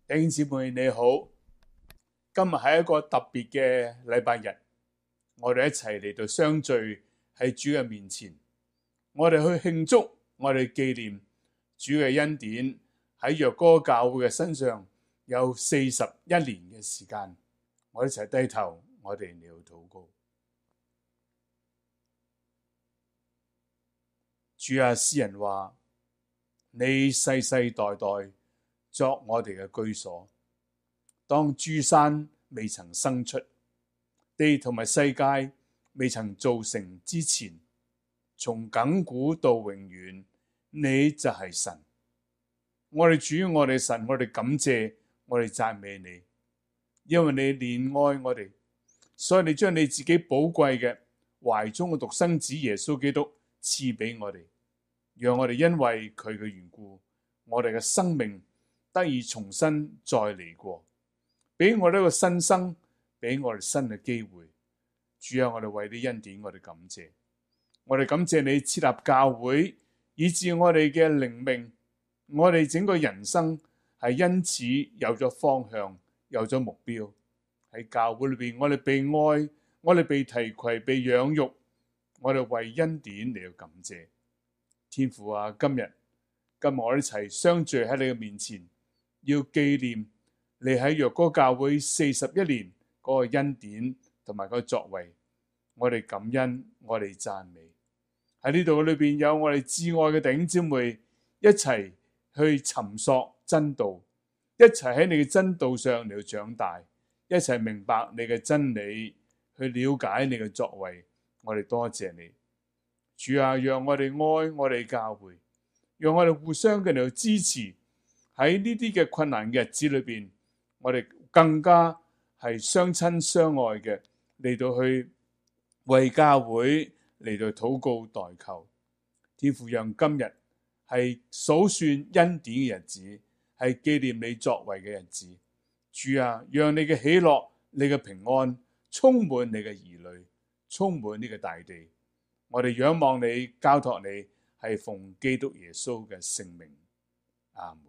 弟兄姊妹你好，今日係一個特別嘅禮拜日，我哋一齊嚟到相聚喺主嘅面前，我哋去慶祝，我哋紀念主嘅恩典喺若哥教會嘅身上有41年嘅時間，我哋一齊低頭，我哋嚟到禱告。主啊，詩人話：你世世代代作我哋嘅居所。當諸山未曾生出，地同埋世界未曾造成之前，從亙古到永遠，你就係神。我哋主，我哋神，我哋感謝，我哋讚美你，因為你憐愛我哋，所以你將你自己寶貴嘅懷中嘅獨生子耶穌基督賜俾我哋，讓我哋因為佢嘅緣故，我哋嘅生命得以重新再嚟過，俾我哋一個新生，俾我哋新嘅機會。主啊，我哋為你恩典，我哋感謝，我哋感謝你設立教會，以致我哋嘅靈命，我哋整個人生係因此有咗方向，有咗目標。喺教會裏邊，我哋被愛，我哋被提攜，被養育，我哋為恩典嚟到感謝。天父啊，今日我哋一齊相聚喺你嘅面前，要紀念你喺若哥教會41年嗰個恩典同埋個作為，我哋感恩，我哋讚美。喺呢度裏邊有我哋至愛嘅弟兄姊妹一齊去尋索真道，一齊喺你嘅真道上嚟到長大，一齊明白你嘅真理，去了解你嘅作為。我哋多謝你，主啊，讓我哋愛我哋教會，讓我哋互相嘅嚟到支持。喺呢啲嘅困難嘅日子裏邊，我哋更加係相親相愛嘅嚟到去為教會嚟到禱告代求。天父，讓今日係數算恩典嘅日子，係紀念你作為嘅日子。主啊，讓你嘅喜樂、你嘅平安充滿你嘅兒女，充滿呢個大地。我哋仰望你，交託你，係奉基督耶穌嘅聖名。阿門。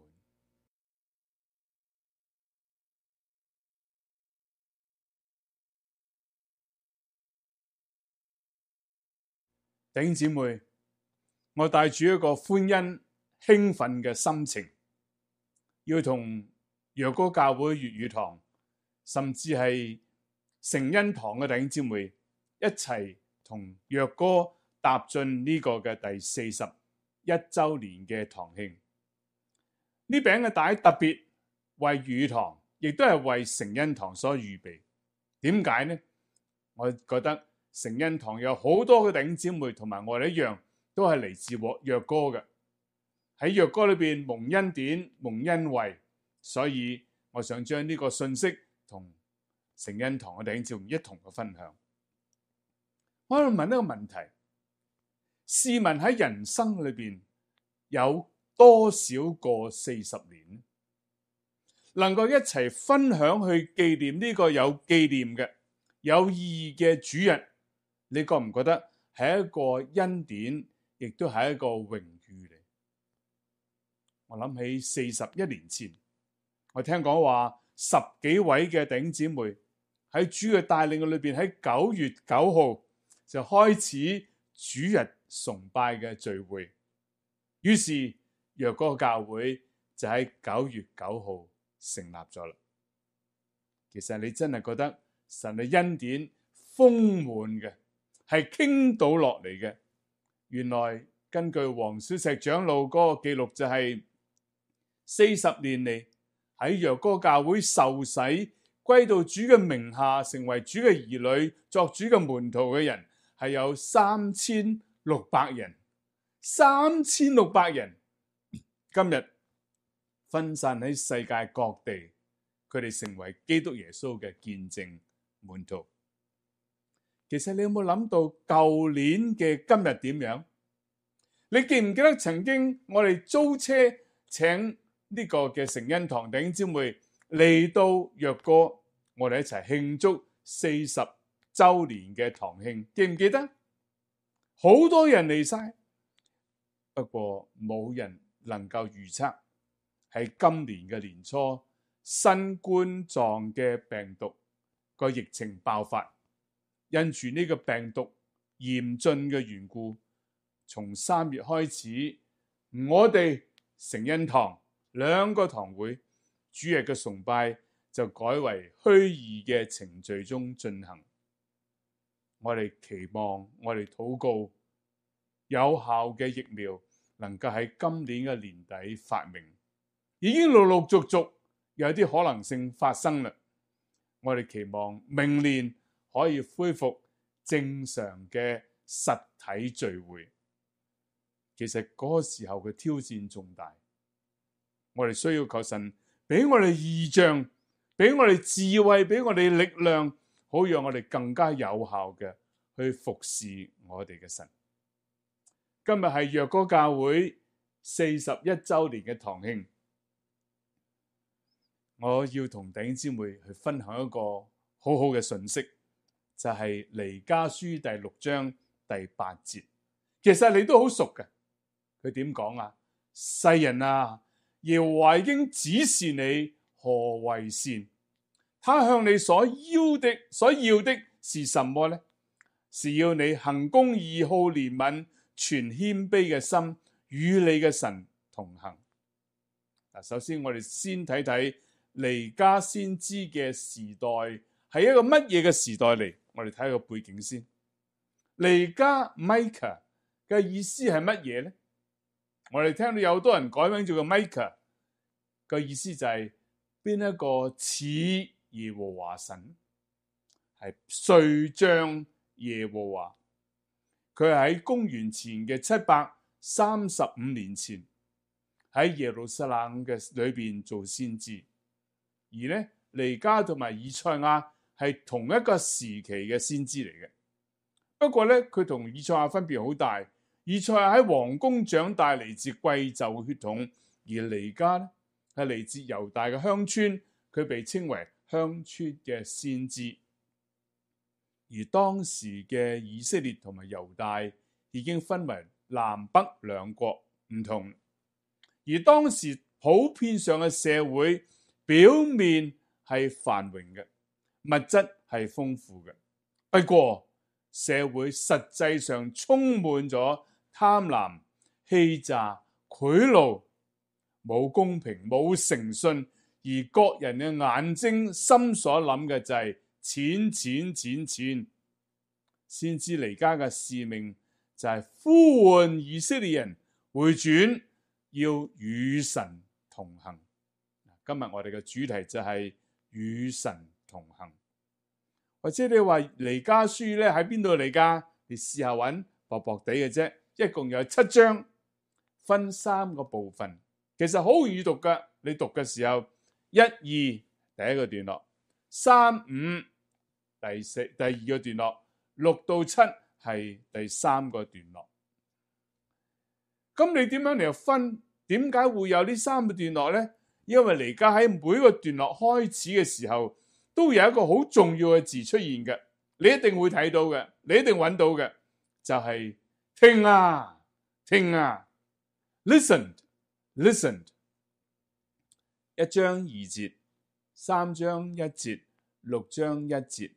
弟兄姊妹，我帶住一個歡欣興奮嘅心情，要同若哥教會粵語堂，甚至係成恩堂嘅弟兄姊妹一齊同若哥踏進呢個嘅第41週年嘅堂慶。呢餅嘅帶特別為粵語堂，亦都係為成恩堂所預備。點解呢？我覺得成恩堂有好多嘅弟兄姊妹同埋我哋一樣，都係嚟自若哥嘅。喺若哥裏邊蒙恩典、蒙恩惠，所以我想將呢個信息同成恩堂嘅弟兄姊妹一同嘅分享。我要問一個問題：試問喺人生裏邊有多少個40年，能夠一齊分享去紀念呢個有紀念嘅、有意義嘅主日？你覺唔覺得係一個恩典，亦都係一個榮譽嚟？我諗起41年前，我聽講話10幾位嘅弟兄姊妹喺主嘅帶領裏邊，喺9月9號就開始主日崇拜嘅聚會。於是若哥教會就喺9月9號成立咗啦。其實你真係覺得神嘅恩典豐滿嘅，係傾倒落嚟嘅。原來根據黃小石長老嗰個記錄，就係40年嚟喺若哥教會受洗歸到主嘅名下，成為主嘅兒女，作主嘅門徒嘅人係有3600人。3600人今日分散喺世界各地，佢哋成為基督耶穌嘅見證門徒。其實你有冇諗到舊年嘅今日點樣？你記唔記得曾經我哋租車請呢個嘅成恩堂弟兄姊妹嚟到若哥，我哋一齊慶祝40週年嘅堂慶，記唔記得？好多人嚟晒，不過冇人能夠預測喺今年嘅年初新冠狀嘅病毒個疫情爆發，因住呢個病毒嚴峻嘅緣故，從3月開始，我哋成恩堂2個堂會主日嘅崇拜就改為虛擬嘅程序中進行。我哋期望，我哋禱告，有效嘅疫苗能夠喺今年嘅年底發明，已經陸陸續續有啲可能性發生啦。我哋期望明年可以恢復正常嘅實體聚會。其實嗰個時候嘅挑戰重大，我哋需要求神俾我哋異象，俾我哋智慧，俾我哋力量，好讓我哋更加有效嘅去服侍我哋嘅神。今日係若歌教會41週年嘅堂慶，我要同弟兄姊妹去分享一個好好嘅信息，就係彌迦書第6章第8節。其實你都好熟嘅，佢點講啊？世人啊，耶和華已經指示你何為善，他向你所要的是什麼呢？是要你行公義、好憐憫、存謙卑嘅心，與你嘅神同行。首先我哋先睇睇彌迦先知嘅時代係一個乜嘢嘅時代嚟？我哋睇個背景先。彌迦 Micah 嘅意思係乜嘢呢？我哋聽到有好多人改名做個 Micah 嘅意思就係邊一個似耶和華神？係誰像耶和華？佢係喺公元前嘅735年前喺耶路撒冷嘅裏邊做先知，而呢彌迦同埋以賽亞係同一個時期嘅先知嚟嘅。不過呢，佢同以賽亞分別好大。以賽亞喺皇宮長大，嚟自貴胄血統，而彌迦呢係嚟自猶大嘅鄉村，佢被稱為鄉村嘅先知。而當時嘅以色列同埋猶大已經分為南北兩國唔同，而當時普遍上嘅社會表面係繁榮嘅，物質係豐富嘅，不過社會實際上充滿咗貪婪、欺詐、賄賂，冇公平、冇誠信，而各人嘅眼睛心所諗嘅就係錢錢錢錢。先知彌迦嘅使命就係呼喚以色列人回轉，要與神同行。今日我哋嘅主題就係與神同行。或者你話彌迦書咧喺邊度嚟㗎？你試下揾，薄薄地嘅啫，一共有7章，分3個部分。其實好容易讀㗎，你讀嘅時候1、2第一個段落，3、5第二個段落，6到7係第3個段落。咁你點樣嚟分？點解會有呢3個段落呢？因為彌迦喺每個段落開始嘅時候，都有一個好重要嘅字出現嘅，你一定會睇到嘅，你一定揾到嘅，就係聽啊，聽啊 ，listened。1章2節，3章1節，6章1節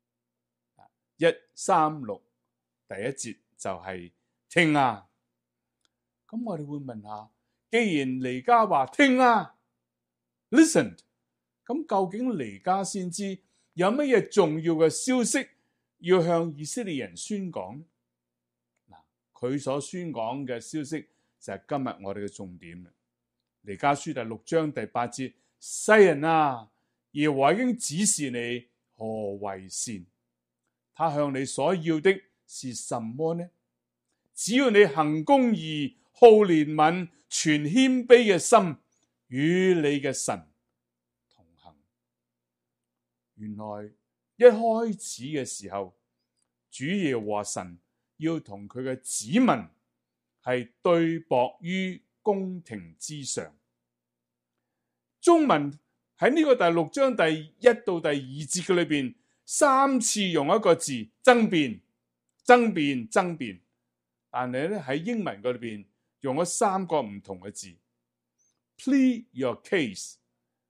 ，1、3、6第一節就係聽啊。咁我哋會問下，既然彌迦話聽啊 ，listened， 咁究竟彌迦先知有乜嘢重要嘅消息要向以色列人宣講？嗱，佢所宣講嘅消息就係今日我哋嘅重點。彌迦書第6章第8節，世人啊，耶和華已經指示你何為善，他向你所要的是什麼呢？只要你行公義、好憐憫、存謙卑嘅心，與你嘅神同行。原來一開始嘅時候，主耶和華神要同佢嘅子民係對簿於公庭之上。中文喺呢個第6章第1到第2節嘅裏邊，3次用一個字爭辯，但係咧喺英文嗰裏邊用咗3個唔同嘅字 ：plead your case、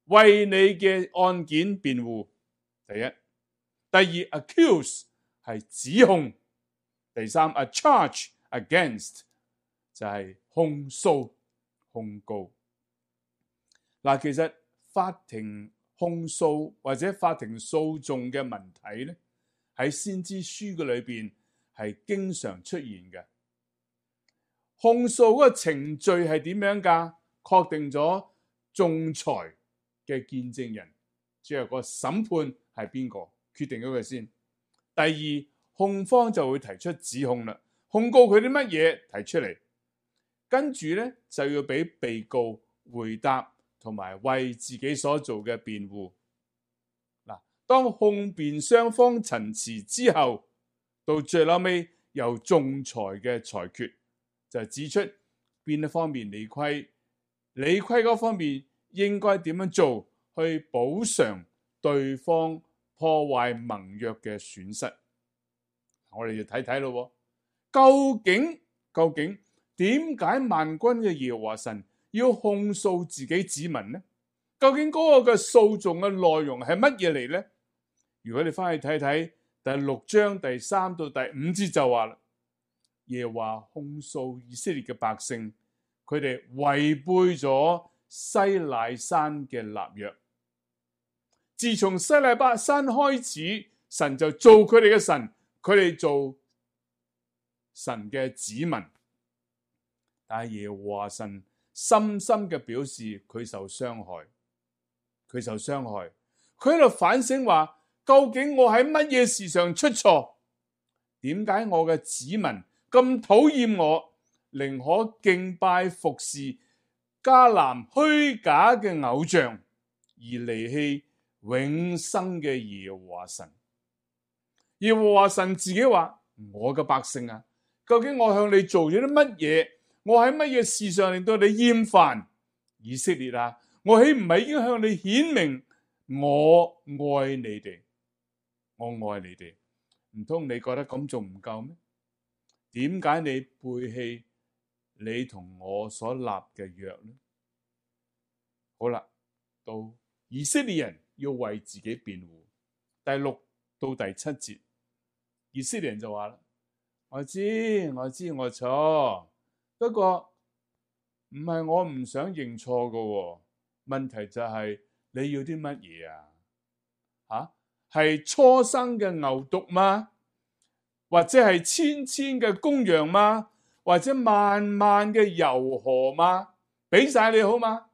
為你嘅案件辯護。第一，第二 accuse 係指控，第三 a charge against 就係控訴控告。嗱，其實法庭控訴或者法庭訴訟嘅問題咧，喺先知書嘅裏邊係經常出現嘅。控訴嗰個程序係點樣㗎？確定咗仲裁嘅見證人，即係個審判係邊個，決定咗佢先。第二，控方就會提出指控啦，控告佢啲乜嘢提出嚟，跟住咧就要俾被告回答同埋為自己所做嘅辯護。嗱，當控辯雙方陳詞之後，到最後尾由仲裁嘅裁決，就指出邊一方面理虧嗰方面應該點樣做去補償對方破壞盟約嘅損失。我哋就睇睇咯，究竟點解萬軍嘅耶和華神要控訴自己子民呢？究竟嗰個嘅訴訟嘅內容係乜嘢嚟呢？如果你翻去睇睇第6章第3到第5節就話啦，耶和華控訴以色列嘅百姓，佢哋違背咗西乃山嘅立約。自從西乃山開始，神就做佢哋嘅神，佢哋做神嘅子民。但係耶和華神深深嘅表示佢受傷害，佢喺度反省話，究竟我喺乜嘢事上出錯？點解我嘅子民咁討厭我，寧可敬拜服侍迦南虛假嘅偶像，而離棄永生嘅耶和華神？耶和華神自己話，我嘅百姓啊，究竟我向你做咗啲乜嘢？我喺乜嘢事上令到你厭煩？以色列啊，我豈唔係已經向你顯明我愛你哋？我愛你哋，唔通你覺得咁仲唔夠咩？點解你背棄你同我所立嘅約呢？好啦，到以色列人要為自己辯護，第6到第7節，以色列人就話啦，我知我錯，不過唔係我唔想認錯㗎，問題就係你要啲乜嘢啊？係初生嘅牛犢嗎？或者係千嘅公羊嗎？或者萬嘅油河嗎？俾晒你好嗎？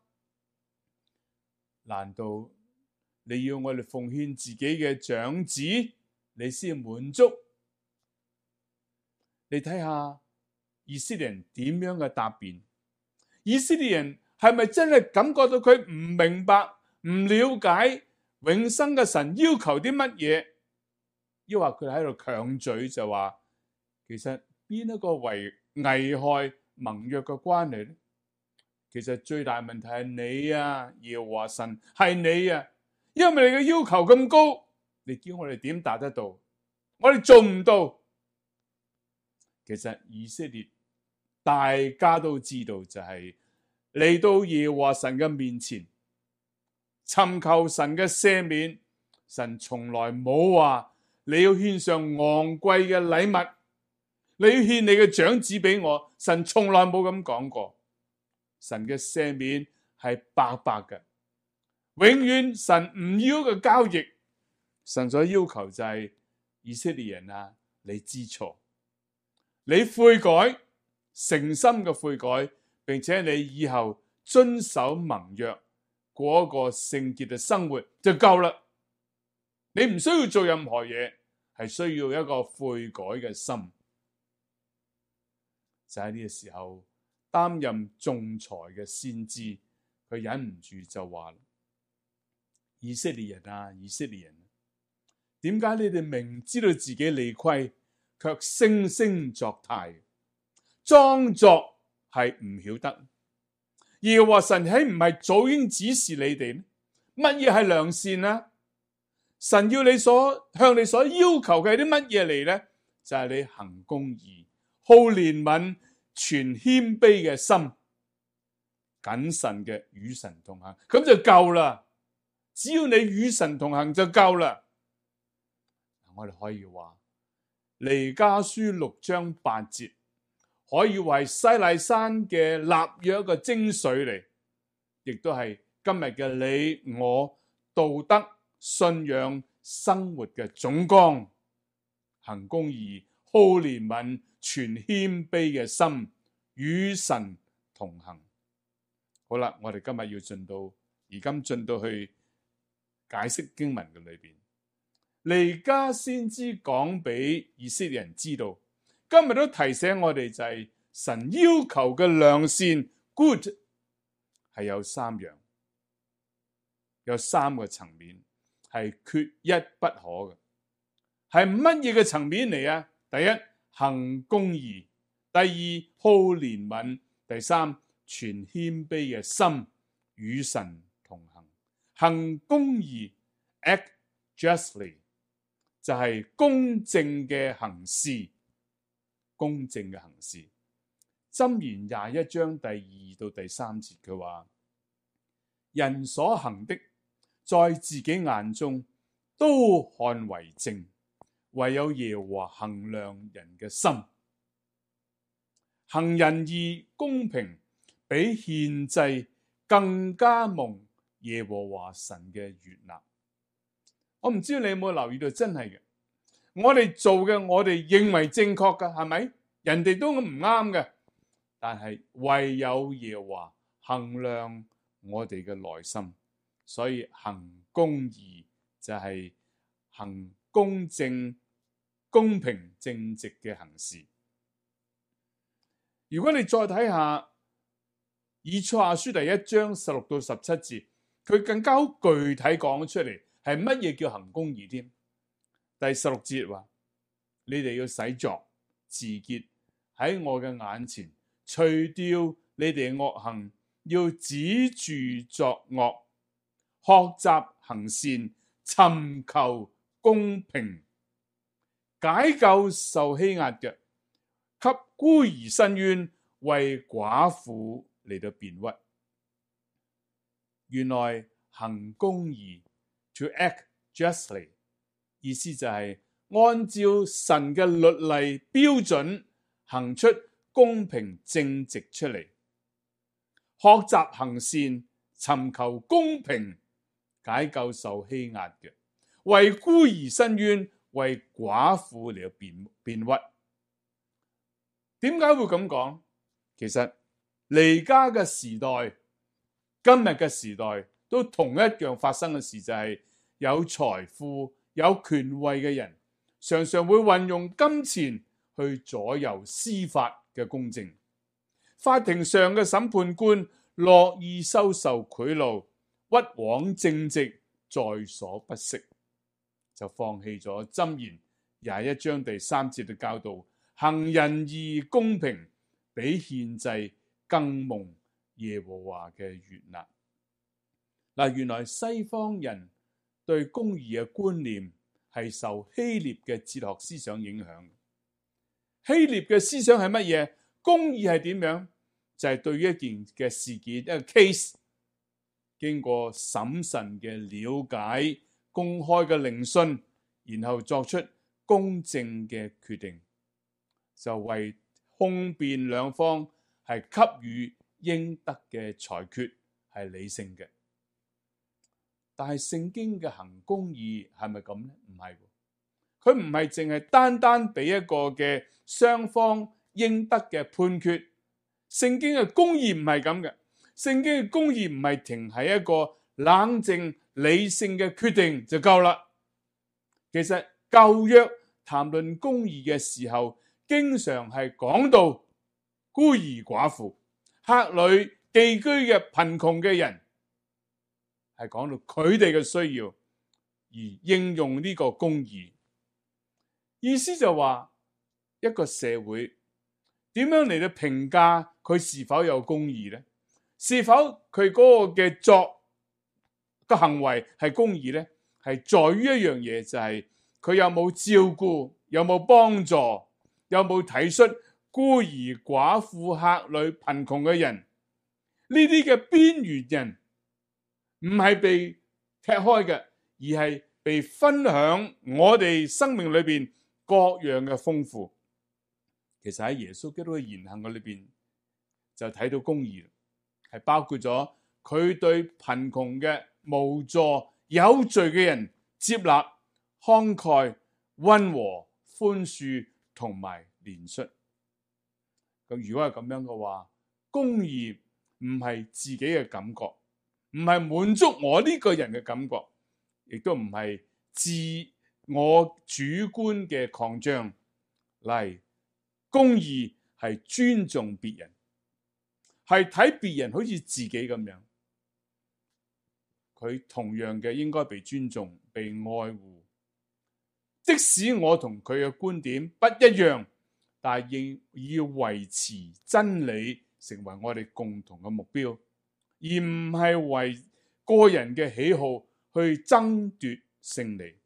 難道你要我哋奉獻自己嘅長子，你先滿足？你睇下以色列人點樣嘅答辯？以色列人係咪真係感覺到佢唔明白、唔了解永生嘅神要求啲乜嘢？抑或佢喺度強嘴就話，其實邊一個危害盟約嘅關係呢？其實最大問題係你啊，耶和華神係你啊，因為你嘅要求咁高，你叫我哋點達得到？我哋做唔到。其實以色列大家都知道，就係嚟到耶和華神嘅面前，尋求神嘅赦免。神從來冇話你要獻上昂貴嘅禮物，你要獻你嘅長子俾我。神從來冇咁講過。神嘅赦免係白白嘅，永遠神唔要嘅交易。神所要求就係以色列人啊，你知錯，你悔改，誠心嘅悔改，並且你以後遵守盟約，過一個聖潔嘅生活就夠啦。你唔需要做任何嘢，係需要一個悔改嘅心。就喺呢個時候，擔任仲裁嘅先知，佢忍唔住就話：以色列人啊，以色列人，點解你哋明知道自己理虧，卻惺惺作態，裝作係唔曉得？耶和華神豈唔係早已經指示你哋呢？乜嘢係良善啊？神要向你所要求嘅係啲乜嘢嚟呢？就係你行公義、好憐憫、存謙卑嘅心，謹慎嘅與神同行，咁就夠啦。 只要你與神同行就夠啦。我哋可以話彌迦書6章8節可以為西乃山嘅立約嘅精髓嚟，亦都係今日嘅你我道德信仰生活嘅總綱。行公義、好憐憫、存謙卑嘅心，與神同行。好啦，我哋今日要進到去解釋經文嘅裏邊。彌迦先知講俾以色列人知道，今日都提醒我哋就係神要求嘅良善 good 係有3樣，有3個層面係缺一不可嘅。係乜嘢嘅層面嚟啊？第一，行公義；第二，好憐憫；第3，存謙卑嘅心，與神同行。行公義 act justly 就係公正嘅行事，公正嘅行事。箴言21章第2到第3節佢話：人所行的，在自己眼中都看為正，唯有耶和華衡量人嘅心。行仁義公平，比獻祭更加蒙耶和華神嘅悅納。我唔知道你有冇留意到，真係嘅，我哋做嘅，我哋認為正確嘅，係咪？人哋都唔啱嘅，但係唯有耶和華衡量我哋嘅內心。所以行公義就係行公正、公平、正直嘅行事。如果你再睇下以賽亞書第1章16到17節，佢更加具體講出嚟係乜嘢叫行公義添。第16節話：你哋要洗濯自潔，喺我嘅眼前除掉你哋惡行，要止住作惡，學習行善，尋求公平，解救受欺壓嘅，給孤兒伸冤，為寡婦嚟到辯屈。原來行公義 to act justly 意思就係按照神嘅律例標準行出公平正直出嚟，學習行善，尋求公平，解救受欺壓嘅，為孤兒伸冤，為寡婦嚟到辯屈。點解會咁講？其實彌迦嘅時代，今日嘅時代都同一樣發生嘅事，就係有財富、有權位嘅人，常常會運用金錢去左右司法嘅公正。法庭上嘅審判官樂意收受賄賂，屈枉正直，在所不惜，就放棄咗箴言21章第3節嘅教導，行仁義公平，比獻祭更蒙耶和華嘅悅納。嗱，原來西方人對公義嘅觀念係受希臘嘅哲學思想影響。希臘嘅思想係乜嘢？公義係點樣？就係對於一件嘅事件，一個 case， 經過審慎嘅了解、公開嘅聆訊，然後作出公正嘅決定，就為控辯兩方係給予應得嘅裁決，係理性嘅。但係聖經嘅行公義係咪咁呢？唔係，佢唔係淨係單單俾一個嘅雙方應得嘅判決。聖經嘅公義唔係咁嘅，聖經嘅公義唔係停喺一個冷靜理性嘅決定就夠啦。其實舊約談論公義嘅時候，經常係講到孤兒寡婦、客旅寄居嘅貧窮嘅人，係講到佢哋嘅需要而應用呢個公義。意思就話一個社會點樣嚟到評價佢是否有公義呢？是否佢嗰個嘅作個行為係公義呢？係在於一樣嘢，就係佢有冇照顧，有冇幫助，有冇體恤孤兒寡婦、客旅貧窮嘅人。呢啲嘅邊緣人唔係被踢開嘅，而係被分享我哋生命裏邊各樣嘅豐富。其實喺耶穌基督嘅言行嘅裏邊，就睇到公義，係包括咗佢對貧窮嘅、無助、有罪嘅人接納、慷慨、溫和、寬恕同埋憐恤。咁如果係咁樣嘅話，公義唔係自己嘅感覺，唔係滿足我呢個人嘅感覺，亦都唔係自我主觀嘅擴張。嚟，公義係尊重別人，係睇別人好似自己咁樣，佢同樣嘅應該被尊重、被愛護。即使我同佢嘅觀點不一樣，但係亦要維持真理成為我哋共同嘅目標，而唔係為個人嘅喜好去爭奪勝利。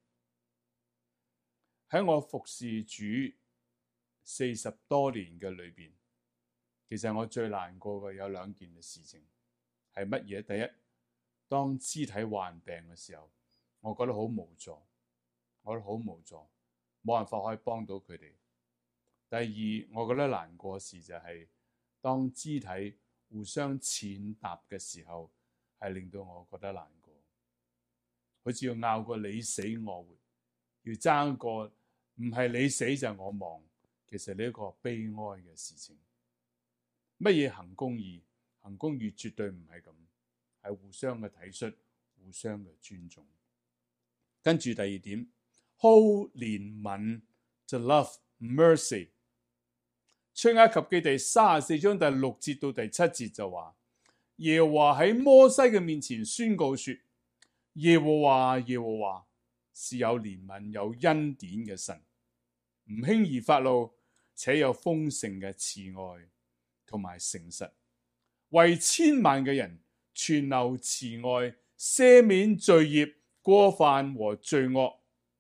喺我服侍主40多年嘅裏邊，其實我最難過嘅有2件嘅事情，係乜嘢？第一，當肢體患病嘅時候，我覺得好無助，冇辦法可以幫到佢哋。第二，我覺得難過嘅事就係當肢體互相踐踏嘅時候，係令到我覺得難過，好似要拗個你死我活，要爭個唔係你死就係我亡。其實呢一個悲哀嘅事情。乜嘢行公義？行公義絕對唔係咁，係互相嘅體恤，互相嘅尊重。跟住第二點，好憐憫 to love mercy。出埃及記第34章第6節到第7節就話，耶和華喺摩西嘅面前宣告說，耶和華是有憐憫有恩典嘅神，唔輕易發怒，且有豐盛嘅慈愛同埋誠實，為千萬嘅人存留慈愛，赦免罪孽、過犯和罪惡。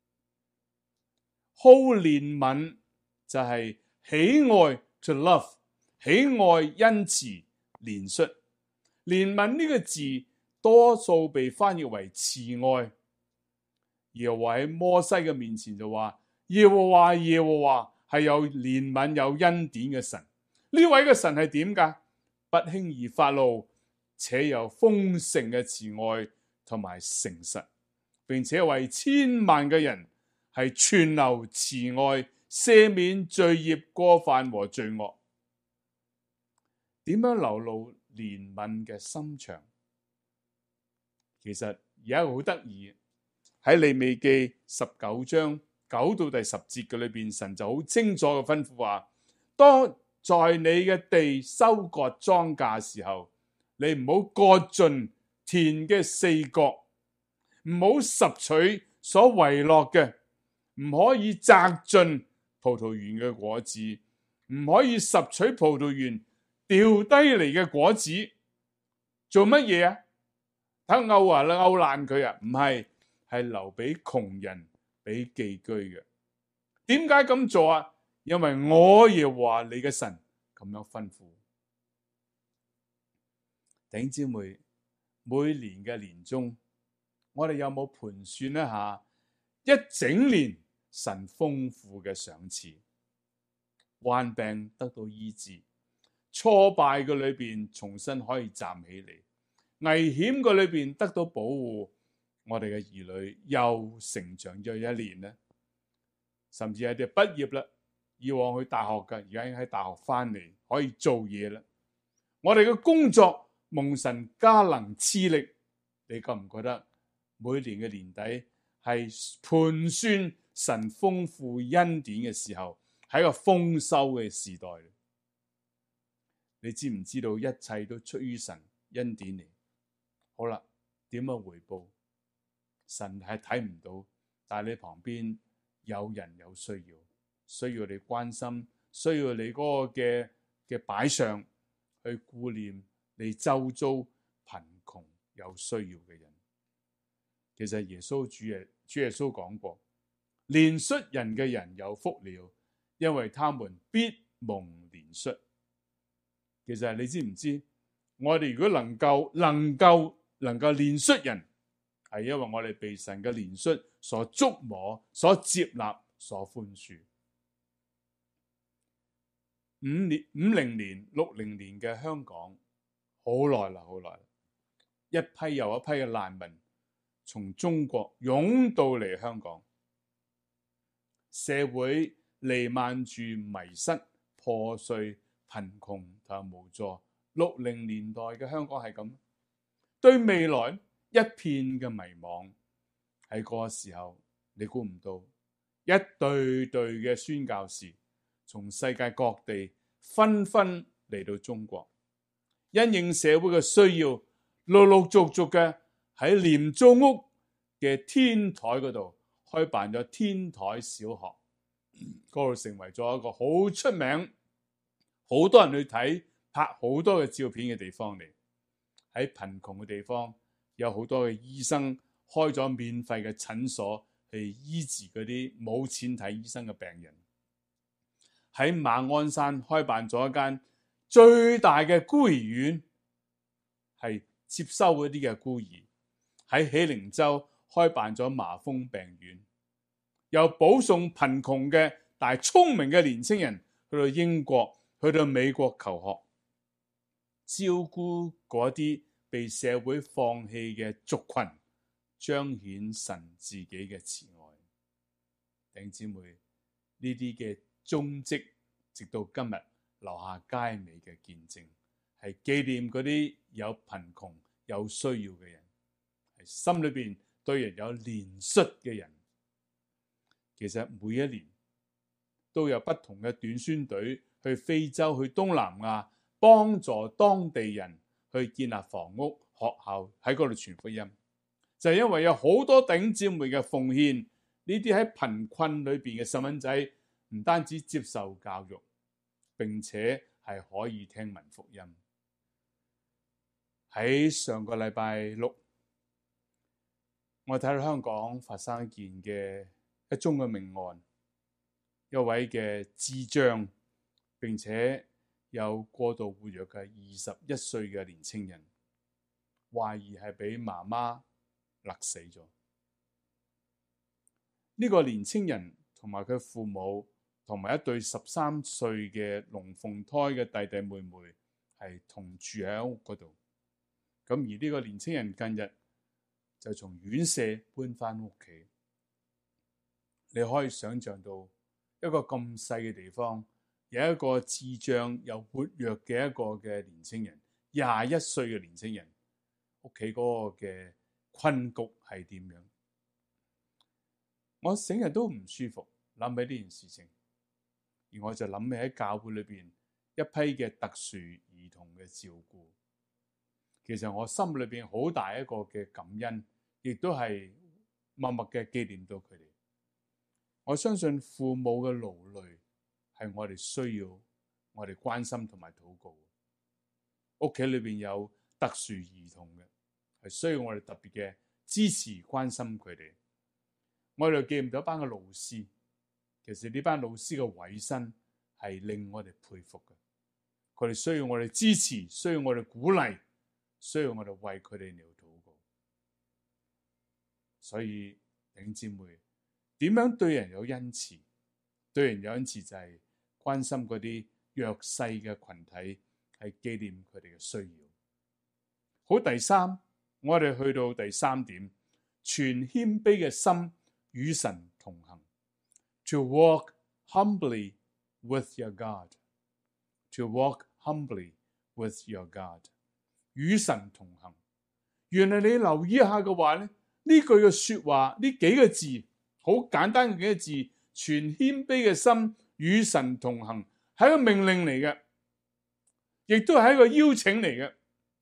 好憐憫就係喜愛 to love， 喜愛恩慈憐恤。憐憫呢個字多數被翻譯為慈愛。耶和華喺摩西嘅面前就話，耶和華係有憐憫有恩典嘅神。呢位嘅神係點噶？不輕易發怒，且有豐盛嘅慈愛同埋誠實，並且為千萬嘅人係存留慈愛，赦免罪孽、過犯和罪惡。點樣流露憐憫嘅心腸？其實而家好得意，喺利未記19章9到第10節嘅裏邊，神就好清楚嘅吩咐話，當在你嘅地收割莊稼時候，你唔好割盡田嘅4角，唔好拾取所遺落嘅，唔可以摘盡葡萄園嘅果子，唔可以拾取葡萄園掉低嚟嘅果子。做乜嘢啊？睇毆啊，毆爛佢啊？唔係，係留俾窮人，俾寄居嘅。點解咁做啊？因為我耶和華你嘅神咁樣吩咐。弟兄姊妹，每年嘅年終，我哋有冇盤算一下一整年神豐富嘅賞賜？患病得到醫治，挫敗嘅裏邊重新可以站起嚟，危險嘅裏邊得到保護，我哋嘅兒女又成長咗一年咧，甚至有啲畢業啦，以往去大學嘅，而家已經喺大學翻嚟可以做嘢啦。我哋嘅工作蒙神加能賜力，你覺唔覺得每年嘅年底係盤算神豐富恩典嘅時候，係一個豐收嘅時代？你知唔知道一切都出於神恩典嚟？好啦，點樣回報？神係睇唔到，但係你旁邊有人有需要，需要你關心，需要你嗰個嘅擺上去顧念你周遭貧窮有需要嘅人。其實主耶穌講過，憐恤人嘅人有福了，因為他們必蒙憐恤。其實你知唔知，我哋如果能夠憐恤人， 係因為我哋被神嘅憐恤所觸摸、所接納、所寬恕。50年、60年嘅香港，好耐啦，好耐啦，一批又一批嘅難民從中國湧到嚟香港，社會彌漫住迷失、破碎、貧窮同埋無助。60年代嘅香港係咁，對未來一片嘅迷惘。喺嗰個時候，你估唔到一隊隊嘅宣教士從世界各地紛紛嚟到中國，因應社會嘅需要，陸陸續續嘅喺廉租屋嘅天台嗰度開辦咗天台小學，嗰度成為咗一個好出名、好多人去睇、拍好多嘅照片嘅地方嚟。喺貧窮嘅地方，有好多嘅醫生開咗免費嘅診所去醫治嗰啲冇錢睇醫生嘅病人。喺馬鞍山開辦咗一間最大嘅孤兒院，係接收嗰啲嘅孤兒。喺喜靈洲開辦咗麻風病院，又保送貧窮嘅但係聰明嘅年青人去到英國、去到美國求學，照顧嗰啲被社會放棄嘅族群，彰顯神自己嘅慈愛。弟兄姊妹，呢啲嘅蹤跡直到今日留下佳美嘅見證，係紀念嗰啲有貧窮有需要嘅人，係心裏邊對人有憐恤嘅人。其實每一年都有不同嘅短宣隊去非洲、去東南亞，幫助當地人去建立房屋、學校，喺嗰度傳福音。就係因為有好多弟兄姊妹嘅奉獻，呢啲喺貧困裏邊嘅細蚊仔唔單止接受教育，並且係可以聽聞福音。喺上個禮拜六，我睇到香港發生一宗嘅命案，一位嘅智障並且有過度活躍嘅21歲嘅年青人，懷疑係俾媽媽勒死咗。呢個年青人同埋佢父母同埋一對13歲嘅龍鳳胎嘅弟弟妹妹係同住喺屋嗰度。咁而呢個年青人近日就從院舍搬翻屋企。你可以想象到一個咁細嘅地方，有一個智障又活躍嘅一個嘅年青人，21歲嘅年青人，屋企嗰個嘅困局係點樣？我成日都唔舒服，諗起呢件事情，而我就諗起喺教會裏邊一批嘅特殊兒童嘅照顧。其實我心裏邊好大一個嘅感恩，亦都係默默嘅紀念到佢哋。我相信父母嘅勞累係我哋需要我哋關心同埋禱告。屋企裏邊有特殊兒童嘅，係需要我哋特別嘅支持關心佢哋。我哋記唔到一班嘅老師，其實呢班老師嘅委身係令我哋佩服嘅。佢哋需要我哋支持，需要我哋鼓勵，需要我哋為佢哋嚟禱告。所以弟兄姊妹，點樣對人有恩慈？對人有恩慈就係關心嗰啲弱勢嘅群體，係紀念佢哋嘅需要。好，第三，我哋去到第3點，全謙卑嘅心與神同行。To walk humbly with your God. To walk humbly with your God. 與神同行。原來你留意一下嘅話咧，呢句嘅說話，呢幾個字，好簡單嘅幾個字，全謙卑嘅心與神同行，係一個命令嚟嘅，亦都係一個邀請嚟嘅，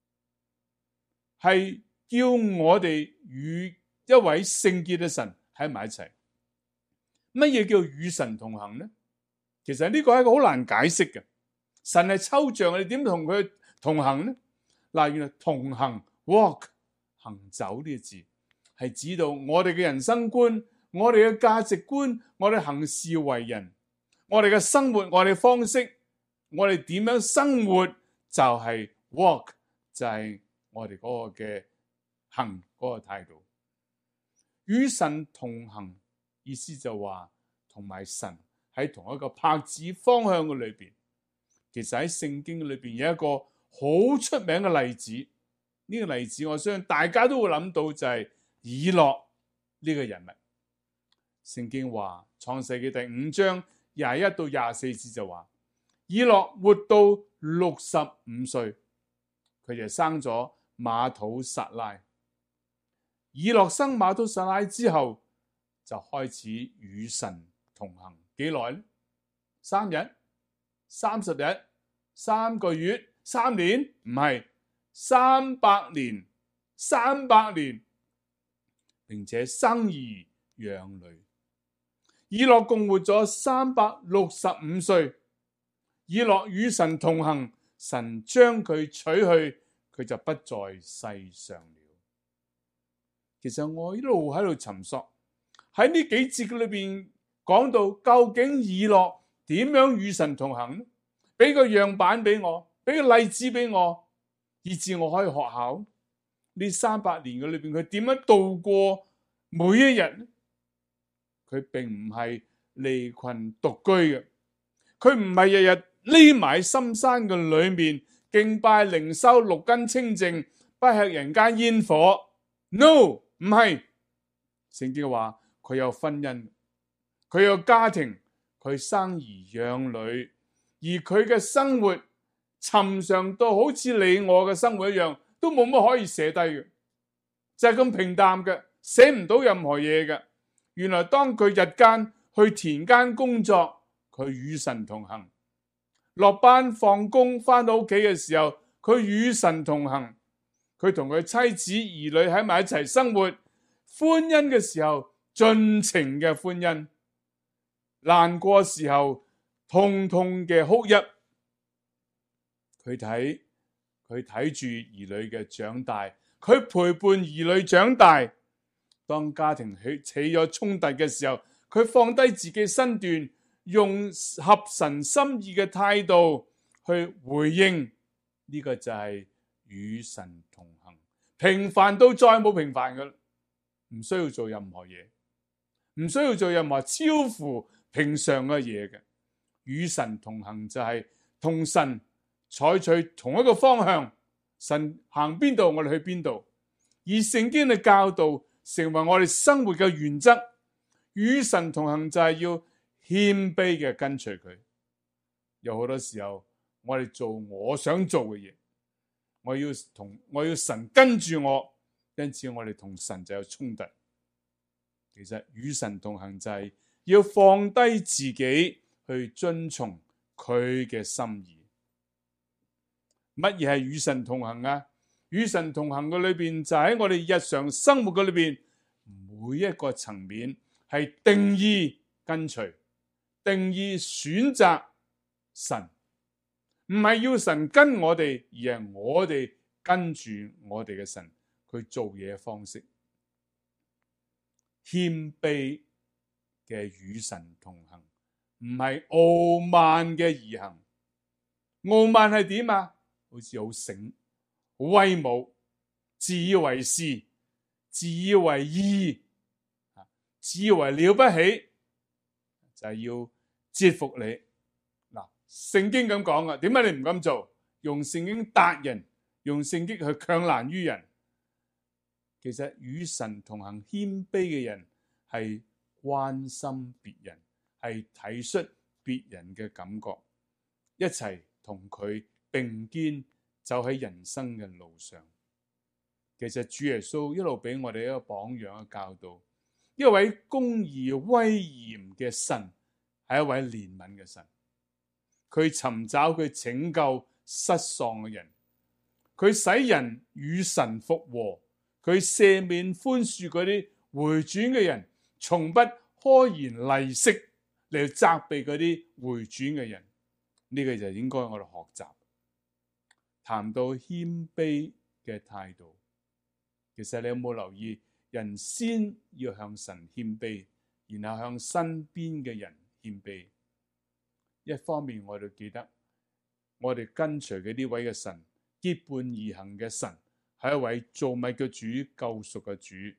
係叫我哋與一位聖潔嘅神喺埋一齊。乜嘢叫與神同行呢？其實呢個係一個好難解釋嘅。神係抽象，你點同佢同行呢？嗱，原來同行 walk 行走呢個字係指到我哋嘅人生觀、我哋嘅價值觀、我哋行事為人、我哋嘅生活、我哋嘅方式、我哋點樣生活，就係 walk，就係我哋嗰個嘅行嗰個態度。 與神同行，意思就話同埋神喺同一個拍子方向嘅裏邊。其實喺聖經裏邊有一個好出名嘅例子，呢個例子我相信大家都會諗到，就係以諾呢個人物。聖經話創世記第5章21到24節就話，以諾活到65歲，佢就生咗馬土撒拉。以諾生馬土撒拉之後，就開始與神同行。幾耐呢？3日、30日、3個月、3年？唔係，300年，300年，並且生兒養女。以諾共活咗365歲。以諾與神同行，神將佢取去，佢就不在世上了。其實我一路喺度尋索，喺呢幾節裏邊講到究竟以諾點樣與神同行呢？俾個樣板俾我，俾個例子俾我，以致我可以學效。呢300年嘅裏邊，佢點樣度過每一日呢？佢並唔係離群獨居嘅，佢唔係日日匿埋深山嘅裏面敬拜靈修六根清淨，不吃人間煙火。No， 唔係。聖經話佢有婚姻，佢有家庭，佢生兒養女，而佢嘅生活尋常到好似你我嘅生活一樣，都冇乜可以寫低嘅，就係咁平淡嘅，寫唔到任何嘢嘅。原來當佢日間去田間工作，佢與神同行；落班放工翻到屋企嘅時候，佢與神同行。佢同佢妻子兒女喺埋一齊生活，歡欣嘅時候盡情嘅歡欣，難過時候痛痛嘅哭泣。佢睇住兒女嘅長大，佢陪伴兒女長大。當家庭起咗衝突嘅時候，佢放低自己身段，用合神心意嘅態度去回應。呢個就係與神同行。平凡到再冇平凡嘅，唔需要做任何嘢，唔需要做任何超乎平常嘅嘢嘅。與神同行就係同神採取同一個方向，神行邊度我哋去邊度，以聖經嘅教導成為我哋生活嘅原則。與神同行就係要謙卑嘅跟隨佢。有好多時候我哋做我想做嘅嘢，我要神跟住我，因此我哋同神就有衝突。其實與神同行就係要放低自己去遵從佢嘅心意。乜嘢係與神同行啊？與神同行嘅裏邊就喺我哋日常生活嘅裏邊，每一個層面係定義跟隨，定義選擇神，唔係要神跟我哋，而係我哋跟住我哋嘅神佢做嘢嘅方式。謙卑嘅與神同行，唔係傲慢嘅而行。傲慢係點啊？好似好醒、好威武、自以為是、自以為義、自以為了不起，就係要折服你。嗱，聖經咁講啊，點解你唔咁做？用聖經達人，用聖經去強難於人。其實與神同行謙卑嘅人係關心別人，係體恤別人嘅感覺，一齊同佢並肩走喺人生嘅路上。其實主耶穌一路俾我哋一個榜樣嘅教導，一位公義威嚴嘅神係一位憐憫嘅神，佢尋找佢拯救失喪嘅人，佢使人與神復和，佢赦免寬恕嗰啲回轉嘅人，從不開言厲色嚟責備嗰啲回轉嘅人。呢個就應該我哋學習。談到謙卑嘅態度，其實你有冇留意，人先要向神謙卑，然後向身邊嘅人謙卑。一方面我哋記得，我哋跟隨嘅呢位嘅神，結伴而行嘅神，係一位造物嘅主、救贖嘅主。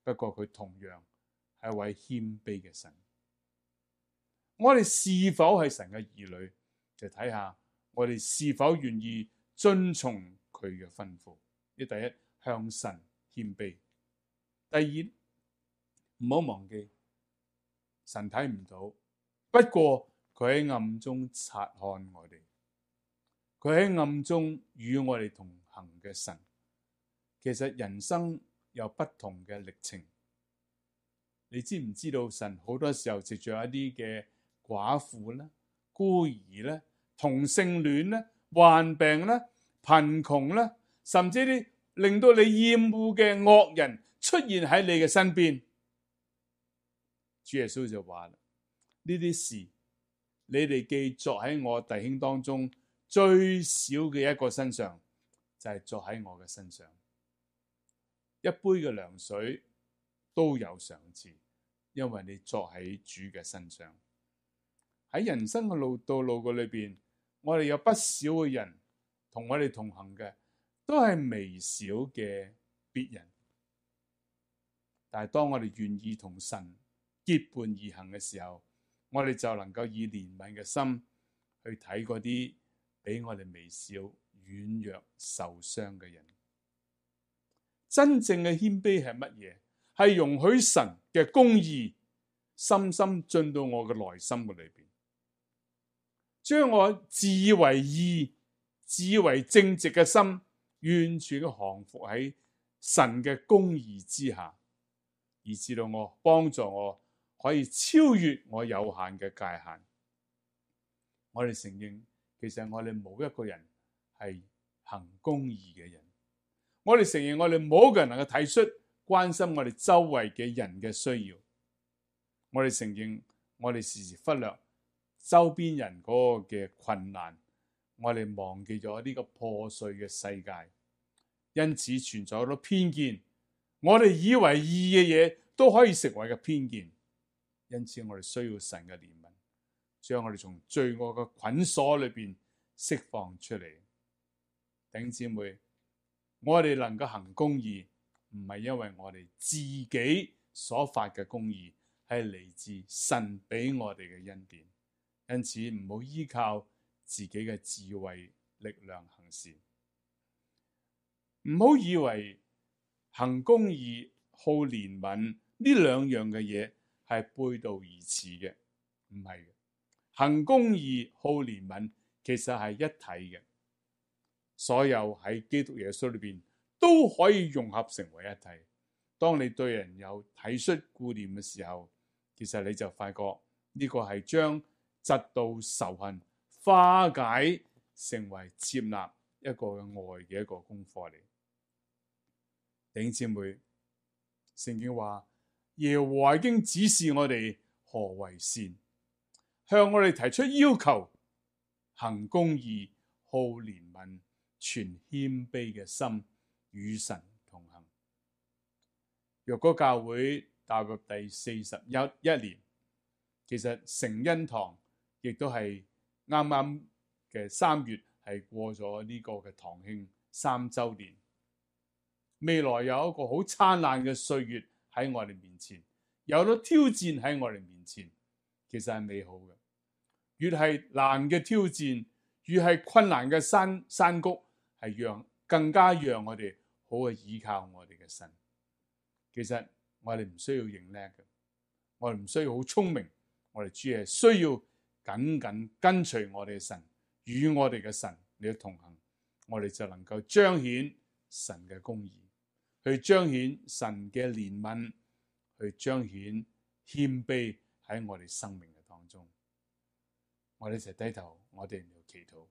不過佢同樣係一位謙卑嘅神。我哋是否係神嘅兒女，就睇下我哋是否願意遵從佢嘅吩咐。第一，向神謙卑；第二，唔好忘記神睇唔到，不過佢喺暗中察看我哋，佢喺暗中與我哋同行嘅神。其實人生有不同嘅歷程，你知唔知道神好多時候藉著一啲嘅寡婦啦、孤兒啦、同性戀啦、患病啦、貧窮啦，甚至啲令到你厭惡嘅惡人出現喺你嘅身邊。主耶穌就話啦：呢啲事你哋既作喺我弟兄當中最小嘅一個身上，就係作喺我嘅身上。一杯嘅涼水都有賞賜，因為你作喺主嘅身上。喺人生嘅道路嘅裏邊，我哋有不少嘅人同我哋同行嘅，都係微小嘅別人。但係當我哋願意同神結伴而行嘅時候，我哋就能夠以憐憫嘅心去睇嗰啲比我哋微小、軟弱、受傷嘅人。真正嘅謙卑係乜嘢？係容許神嘅公義深深進到我嘅內心嘅裏邊，將我自以為義、自以為正直嘅心完全嘅降服喺神嘅公義之下，以至到我幫助我可以超越我有限嘅界限。我哋承認，其實我哋冇一個人係行公義嘅人。我哋承認，我哋冇一個人能夠睇出關心我哋周圍嘅人嘅需要。我哋承認，我哋時時忽略周邊人嗰個嘅困難，我哋忘記咗呢個破碎嘅世界，因此存在好多偏見。我哋以為義嘅嘢都可以成為嘅偏見，因此我哋需要神嘅憐憫，將我哋從罪惡嘅捆鎖裏邊釋放出嚟。弟兄姊妹，我哋能夠行公義，唔係因為我哋自己所發嘅公義，係嚟自神俾我哋嘅恩典。因此唔好依靠自己嘅智慧力量行事，唔好以為行公義、好憐憫呢兩樣嘅嘢係背道而馳嘅，唔係嘅。行公義、好憐憫其實係一體嘅。所有喺基督耶穌裏邊都可以融合成為一體。當你對人有體恤顧念嘅時候，其實你就發覺呢個係將嫉妒仇恨化解成為接納一個愛嘅一個功課嚟。弟兄姊妹，聖經話耶和華已經指示我哋何為善，向我哋提出要求，行公義、好憐憫、存謙卑嘅心，與神同行。若果教會踏入第41年，其實成恩堂亦都係啱啱嘅3月係過咗呢個嘅堂慶3週年。未來有一個好燦爛嘅歲月喺我哋面前，有咗挑戰喺我哋面前，其實係美好嘅。越係難嘅挑戰，越係困難嘅山谷，係更加讓我哋好去依靠我哋嘅神。其實我哋唔需要認叻嘅，我哋唔需要好聰明，我哋只係需要緊緊跟隨我哋嘅神，與我哋嘅神嚟同行，我哋就能夠彰顯神嘅公義，去彰顯神嘅憐憫，去彰顯謙卑喺我哋生命嘅當中。我哋一齊低頭，我哋要祈禱。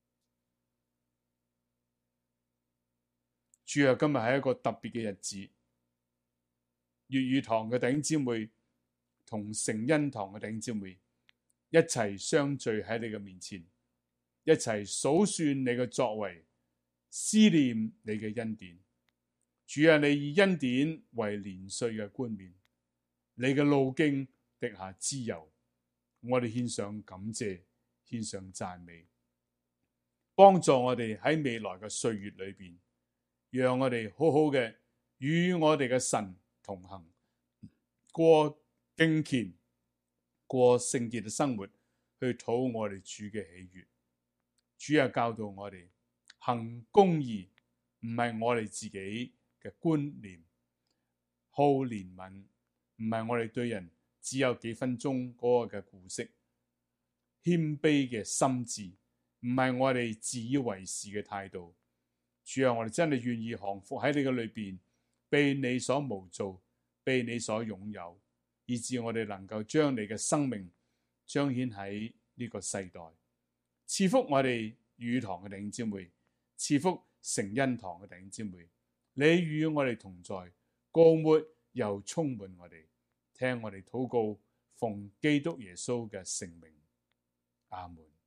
主啊，今日係一個特別嘅日子，粵語堂嘅弟兄姊妹同成恩堂嘅弟兄姊妹一齊相聚喺你嘅面前，一齊數算你嘅作為，思念你嘅恩典。主啊，你以恩典為年歲嘅冠冕，你嘅路徑滴下脂油，我哋獻上感謝，獻上讚美，幫助我哋喺未來嘅歲月裏邊，讓我哋好好嘅與我哋嘅神同行，過敬虔、過聖潔嘅生活，去討我哋主嘅喜悅。主又教導我哋行公義，唔係我哋自己嘅觀念，好憐憫，唔係我哋對人只有幾分鐘嗰個嘅顧惜，謙卑嘅心志，唔係我哋自以為是嘅態度。主啊，我哋真係願意降服喺你嘅裏邊，被你所模造，被你所擁有，以致我哋能夠將你嘅生命彰顯喺呢個世代。賜福我哋語堂嘅弟兄姊妹，賜福成恩堂嘅弟兄姊妹，你與我哋同在，膏抹又充滿我哋，聽我哋禱告，奉基督耶穌嘅聖名，阿門。